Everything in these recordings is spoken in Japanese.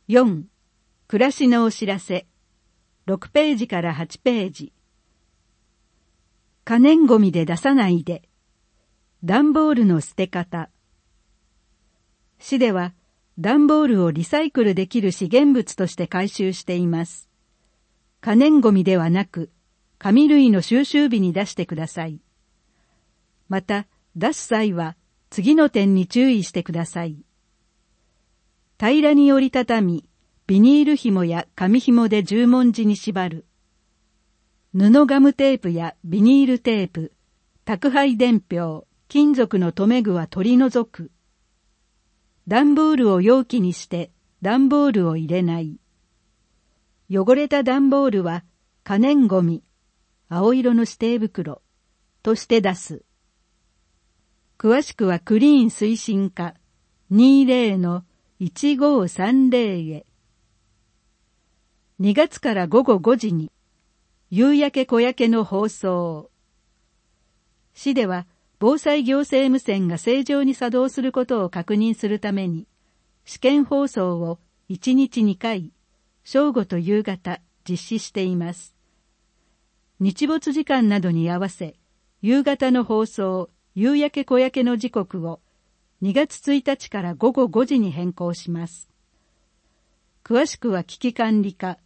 4. 暮らしのお知らせ。6ページから8ページ。可燃ごみで出さないで。段ボールの捨て方。市では段ボールをリサイクルできる資源物として回収しています。可燃ごみではなく、紙類の収集日に出してください。また、出す際は次の点に注意してください。平らに折りたたみ、ビニール紐や紙紐で十文字に縛る。布ガムテープやビニールテープ、宅配伝票、金属の留め具は取り除く。段ボールを容器にして段ボールを入れない。汚れた段ボールは可燃ごみ、青色の指定袋として出す。詳しくはクリーン推進課 20-1530 へ。2月から午後5時に夕焼け小焼けの放送。市では防災行政無線が正常に作動することを確認するために試験放送を1日2回、正午と夕方実施しています。日没時間などに合わせ、夕方の放送、夕焼け小焼けの時刻を2月1日から午後5時に変更します。詳しくは危機管理課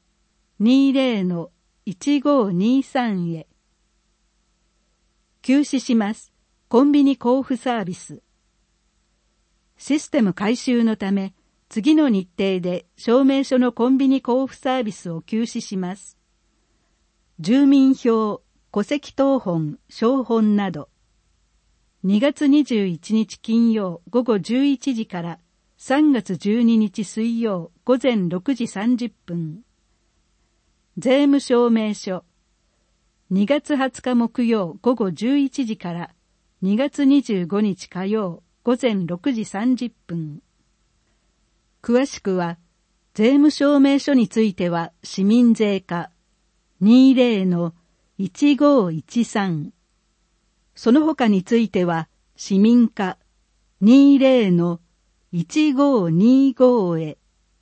20-1523 へ。休止します。コンビニ交付サービス。システム改修のため、次の日程で証明書のコンビニ交付サービスを休止します。住民票、戸籍謄本、証本など。2月21日金曜午後11時から3月12日水曜午前6時30分。税務証明書。2月20日木曜午後11時から2月25日火曜午前6時30分。詳しくは、税務証明書については市民税課 20-1513。その他については市民課 20-1525 へ。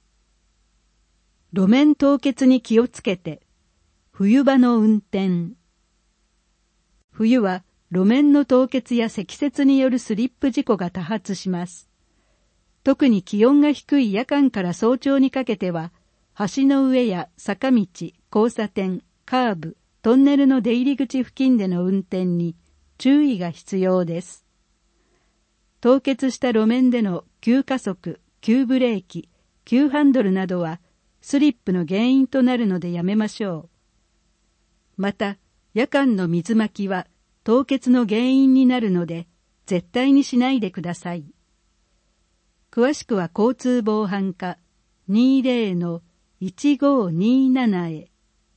路面凍結に気をつけて。冬場の運転。冬は路面の凍結や積雪によるスリップ事故が多発します。特に気温が低い夜間から早朝にかけては、橋の上や坂道、交差点、カーブ、トンネルの出入り口付近での運転に注意が必要です。凍結した路面での急加速、急ブレーキ、急ハンドルなどはスリップの原因となるのでやめましょう。また、夜間の水まきは凍結の原因になるので絶対にしないでください。詳しくは交通防犯課 20-1527 へ。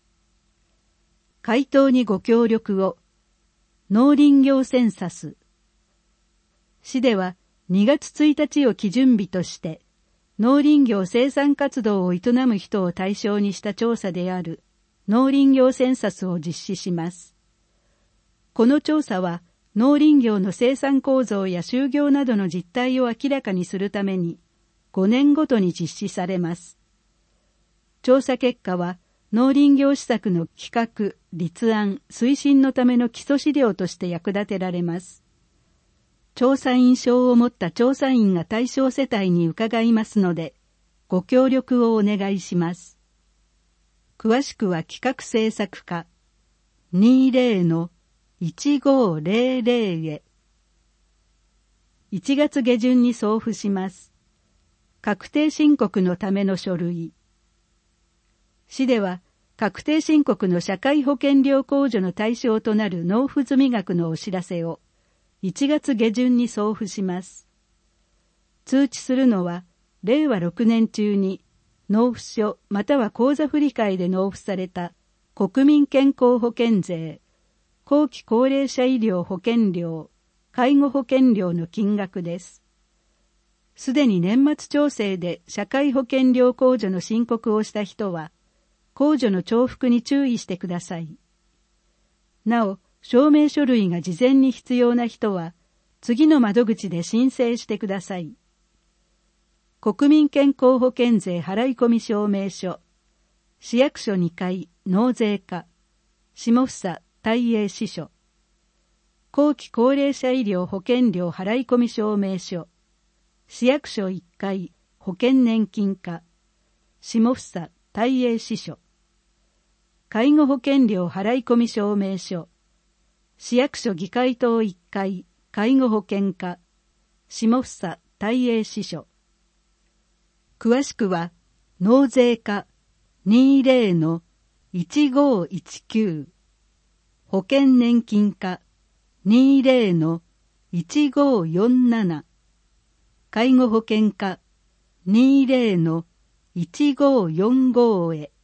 回答にご協力を。農林業センサス。市では2月1日を基準日として農林業生産活動を営む人を対象にした調査である農林業センサスを実施します。この調査は農林業の生産構造や就業などの実態を明らかにするために5年ごとに実施されます。調査結果は農林業施策の企画、立案、推進のための基礎資料として役立てられます。調査員証を持った調査員が対象世帯に伺いますので、ご協力をお願いします。詳しくは企画制作課 20-1500 へ。1月下旬に送付します。確定申告のための書類。市では確定申告の社会保険料控除の対象となる納付済額のお知らせを1月下旬に送付します。通知するのは令和6年中に納付書または口座振替で納付された国民健康保険税、後期高齢者医療保険料、介護保険料の金額です。すでに年末調整で社会保険料控除の申告をした人は、控除の重複に注意してください。なお、証明書類が事前に必要な人は、次の窓口で申請してください。 国民健康保険税払込証明書、市役所2階納税課、下総大英支所、後期高齢者医療保険料払込証明書、市役所1階保険年金課、下総大英支所、介護保険料払込証明書、市役所議会棟1階介護保険課、下総大英支所。詳しくは、納税課 20-1519、保険年金課 20-1547、介護保険課 20-1545 へ。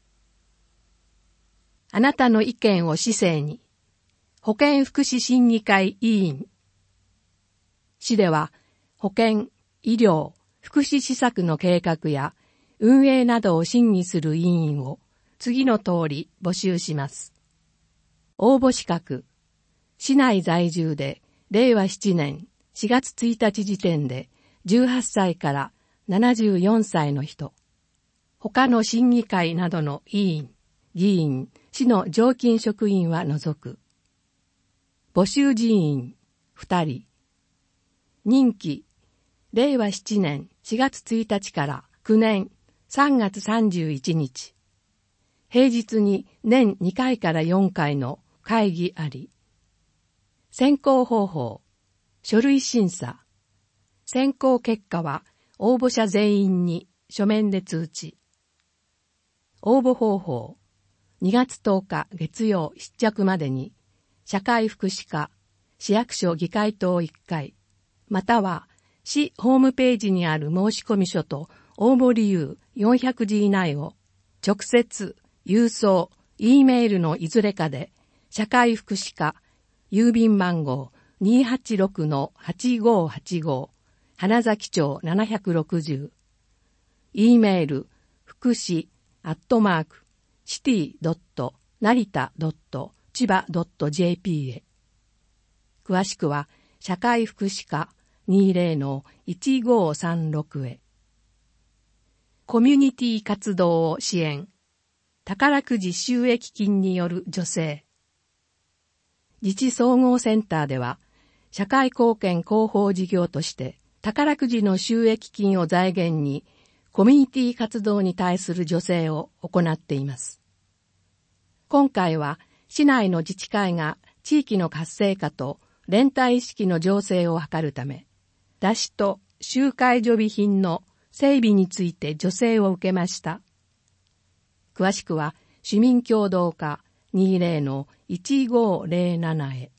あなたの意見を市政に。保健福祉審議会委員。市では、保健、医療、福祉施策の計画や運営などを審議する委員を次の通り募集します。応募資格。市内在住で令和7年4月1日時点で18歳から74歳の人。他の審議会などの委員、議員、市の常勤職員は除く。募集人員2人。任期、令和7年4月1日から9年3月31日。平日に年2回から4回の会議あり。選考方法、書類審査。選考結果は応募者全員に書面で通知。応募方法、2月10日月曜必着までに、社会福祉課、市役所議会棟1階、または市ホームページにある申込書と応募理由400字以内を直接、郵送、Eメールのいずれかで、社会福祉課、郵便番号 286-8585、花崎町760、Eメール、福祉city.narita.chiba.jp へ。詳しくは、社会福祉課 20-1536 へ。コミュニティ活動を支援。宝くじ収益金による助成。自治総合センターでは、社会貢献広報事業として、宝くじの収益金を財源に、コミュニティ活動に対する助成を行っています。今回は、市内の自治会が地域の活性化と連帯意識の醸成を図るため、出しと集会準備品の整備について助成を受けました。詳しくは、市民協働課 20-1507 へ。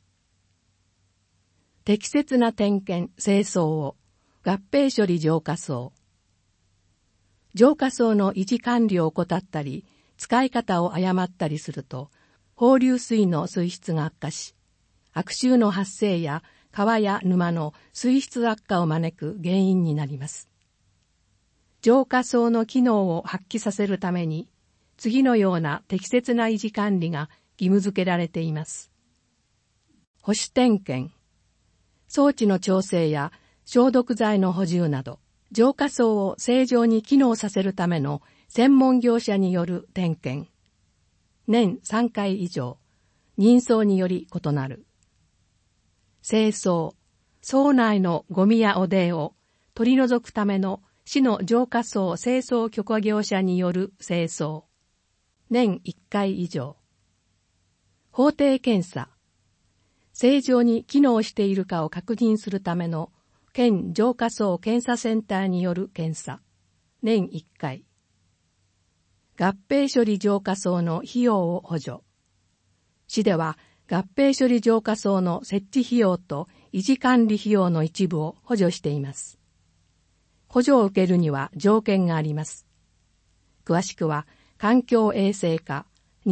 適切な点検、清掃を合併処理浄化槽。浄化槽の維持管理を怠ったり、使い方を誤ったりすると、放流水の水質が悪化し、悪臭の発生や川や沼の水質悪化を招く原因になります。浄化槽の機能を発揮させるために、次のような適切な維持管理が義務付けられています。保守点検、装置の調整や消毒剤の補充など、浄化槽を正常に機能させるための専門業者による点検。年3回以上、人相により異なる。清掃、槽内のゴミや汚泥を取り除くための市の浄化槽清掃許可業者による清掃。年1回以上。法定検査。正常に機能しているかを確認するための県浄化槽検査センターによる検査。年1回。合併処理浄化槽の費用を補助。市では合併処理浄化槽の設置費用と維持管理費用の一部を補助しています。補助を受けるには条件があります。詳しくは環境衛生課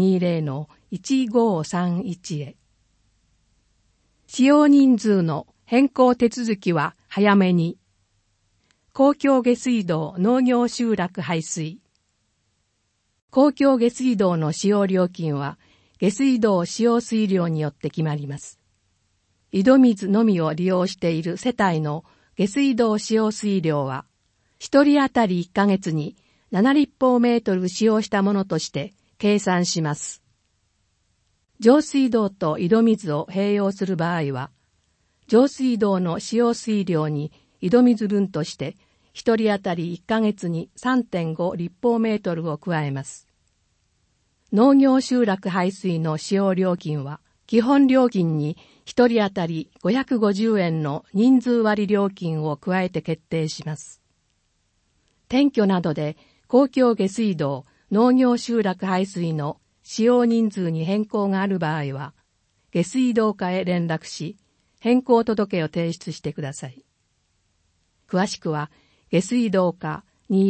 20-1531 へ。使用人数の変更手続きは早めに。公共下水道農業集落排水。公共下水道の使用料金は下水道使用水量によって決まります。井戸水のみを利用している世帯の下水道使用水量は一人当たり1ヶ月に7立方メートル使用したものとして計算します。上水道と井戸水を併用する場合は、上水道の使用水量に井戸水分として一人当たり1ヶ月に 3.5 立方メートルを加えます。農業集落排水の使用料金は、基本料金に一人当たり550円の人数割料金を加えて決定します。転居などで公共下水道、農業集落排水の使用人数に変更がある場合は、下水道課へ連絡し、変更届を提出してください。詳しくは、下水道課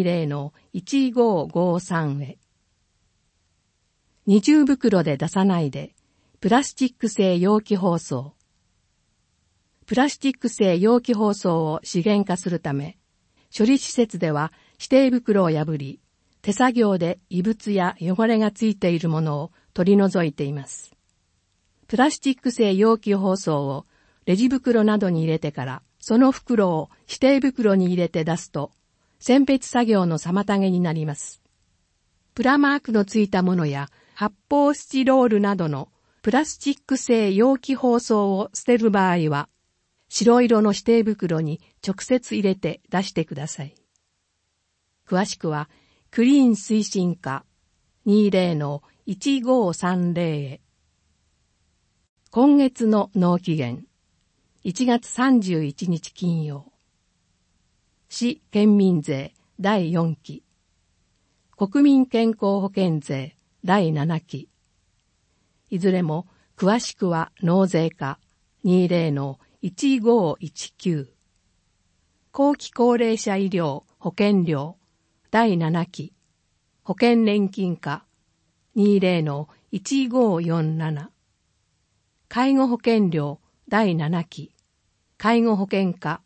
20-1553 へ。二重袋で出さないで、プラスチック製容器包装。プラスチック製容器包装を資源化するため、処理施設では指定袋を破り、手作業で異物や汚れがついているものを取り除いています。プラスチック製容器包装をレジ袋などに入れてから、その袋を指定袋に入れて出すと、選別作業の妨げになります。プラマークのついたものや発泡スチロールなどのプラスチック製容器包装を捨てる場合は、白色の指定袋に直接入れて出してください。詳しくは、クリーン推進課 20-1530 へ。今月の納期限、1月31日金曜。市県民税第4期。国民健康保険税第7期。いずれも詳しくは納税課 20-1519。後期高齢者医療保険料第7期。保険年金課 20-1547。介護保険料第7期。介護保険課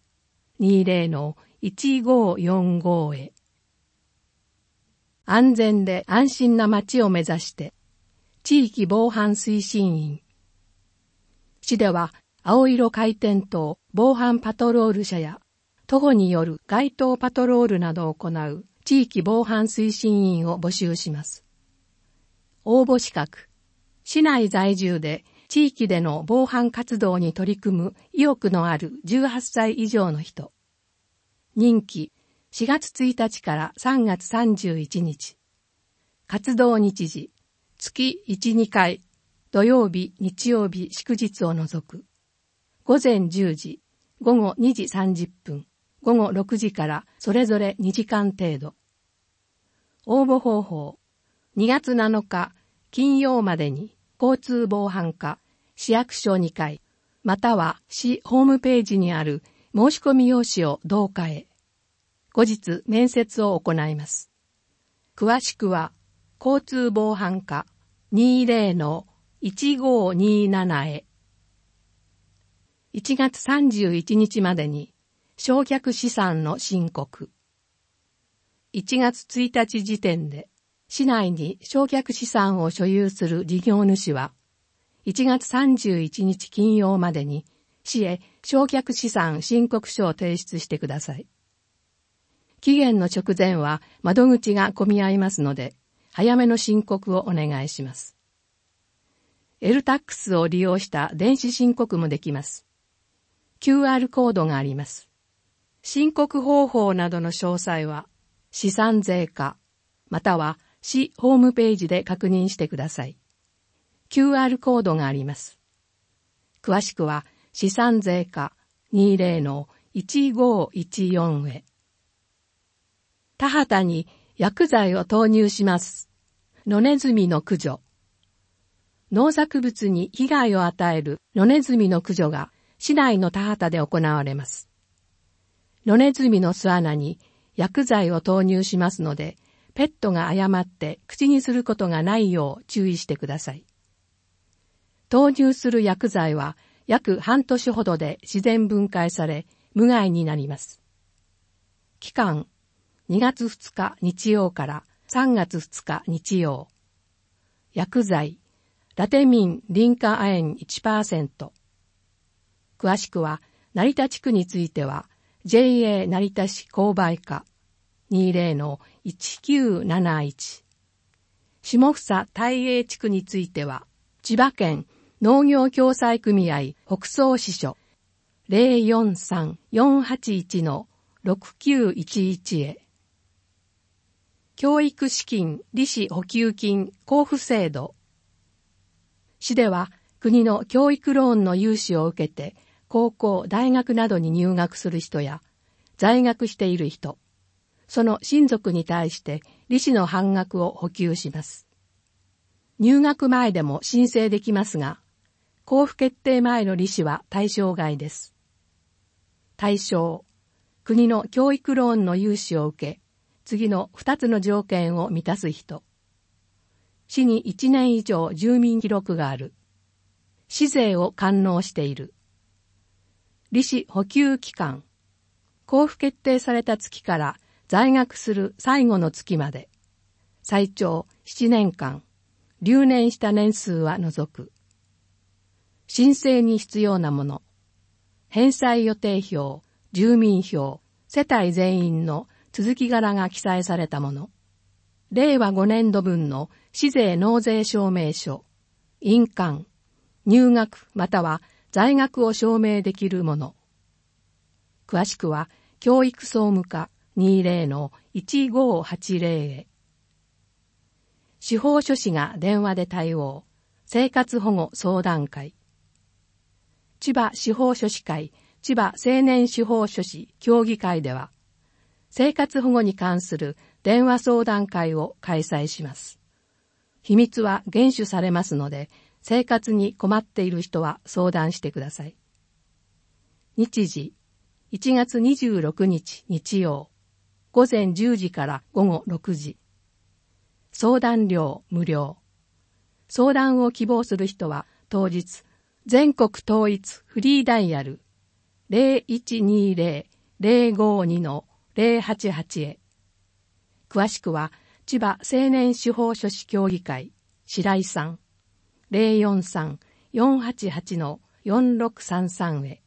20-1545 へ。安全で安心な街を目指して、地域防犯推進員。市では、青色回転灯防犯パトロール車や、徒歩による街頭パトロールなどを行う地域防犯推進員を募集します。応募資格。市内在住で地域での防犯活動に取り組む意欲のある18歳以上の人。任期4月1日から3月31日。活動日時月1、2回、土曜日、日曜日、祝日を除く。午前10時、午後2時30分、午後6時からそれぞれ2時間程度。応募方法。2月7日、金曜までに交通防犯課、市役所2階、または市ホームページにある申し込み用紙を同課へ。後日面接を行います。詳しくは、交通防犯課 20-1527 へ。1月31日までに償却資産の申告。1月1日時点で市内に償却資産を所有する事業主は、1月31日金曜までに市へ償却資産申告書を提出してください。期限の直前は窓口が混み合いますので、早めの申告をお願いします。LTAX を利用した電子申告もできます。QR コードがあります。申告方法などの詳細は、資産税課、または市ホームページで確認してください。QR コードがあります。詳しくは、資産税課 20-1514 へ。田畑に薬剤を投入します。野ネズミの駆除。農作物に被害を与える野ネズミの駆除が市内の田畑で行われます。野ネズミの巣穴に薬剤を投入しますので、ペットが誤って口にすることがないよう注意してください。投入する薬剤は約半年ほどで自然分解され無害になります。期間2月2日日曜から3月2日日曜。薬剤、ラテミン、リンカ亜鉛 1%。詳しくは、成田地区については、JA 成田市購買課 20-1971。下房大英地区については、千葉県農業共済組合北総支所 043-481-6911 へ。教育資金利子補給金交付制度。市では国の教育ローンの融資を受けて高校、大学などに入学する人や在学している人、その親族に対して利子の半額を補給します。入学前でも申請できますが、交付決定前の利子は対象外です。対象、国の教育ローンの融資を受け、次の2つの条件を満たす人。市に1年以上住民記録がある。市税を完納している。利子補給期間。交付決定された月から在学する最後の月まで。最長7年間。留年した年数は除く。申請に必要なもの。返済予定表、住民票、世帯全員の続き柄が記載されたもの。令和5年度分の市税納税証明書。印鑑。入学または在学を証明できるもの。詳しくは、教育総務課 20-1580 へ。司法書士が電話で対応。生活保護相談会。千葉司法書士会、千葉青年司法書士協議会では、生活保護に関する電話相談会を開催します。秘密は厳守されますので、生活に困っている人は相談してください。日時、1月26日日曜、午前10時から午後6時。相談料無料。相談を希望する人は当日、全国統一フリーダイヤル 0120-052-088 へ。詳しくは千葉青年司法書士協議会白井さん 043-488-4633 へ。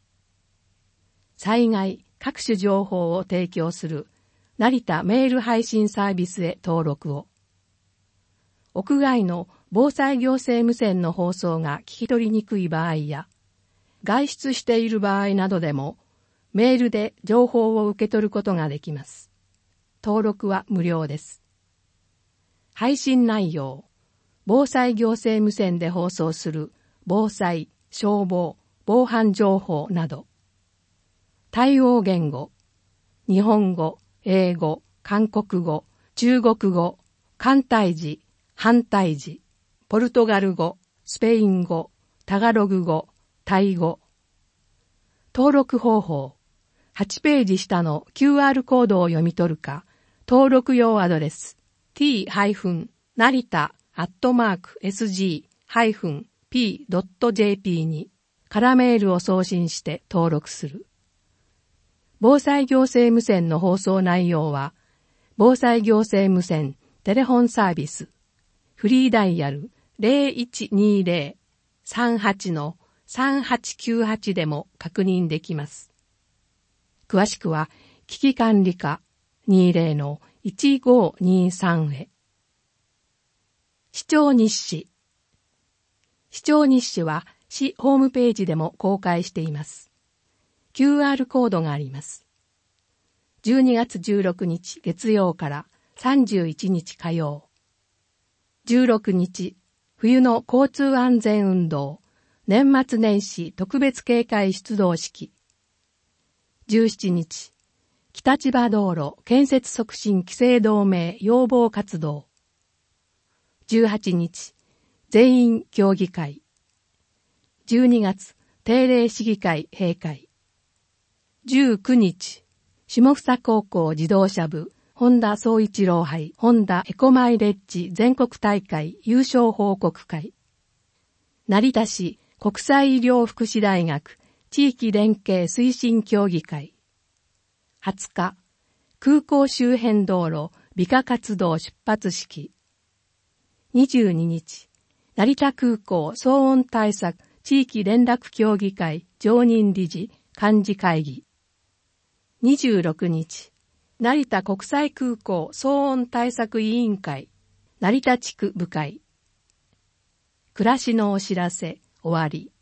災害各種情報を提供する成田メール配信サービスへ登録を。屋外の防災行政無線の放送が聞き取りにくい場合や、外出している場合などでも、メールで情報を受け取ることができます。登録は無料です。配信内容、防災行政無線で放送する防災、消防、防犯情報など。対応言語、日本語、英語、韓国語、中国語、簡体字、繁体字、ポルトガル語、スペイン語、タガログ語、タイ語。登録方法。8ページ下の QR コードを読み取るか、登録用アドレス t-narita@sg-p.jp に空メールを送信して登録する。防災行政無線の放送内容は、防災行政無線テレフォンサービスフリーダイヤル 0120-38-3898 でも確認できます。詳しくは、危機管理課 20-1523 へ。市長日誌。市長日誌は市ホームページでも公開しています。QR コードがあります。12月16日月曜から31日火曜。16日、冬の交通安全運動、年末年始特別警戒出動式。17日、北千葉道路建設促進期成同盟要望活動。18日、全員協議会。12月、定例市議会閉会。19日、下総高校自動車部本田宗一郎杯ホンダエコマイレッジ全国大会優勝報告会。成田市国際医療福祉大学地域連携推進協議会。20日、空港周辺道路美化活動出発式。22日、成田空港騒音対策地域連絡協議会常任理事幹事会議。26日、 成田国際空港騒音対策委員会、成田地区部会。暮らしのお知らせ、終わり。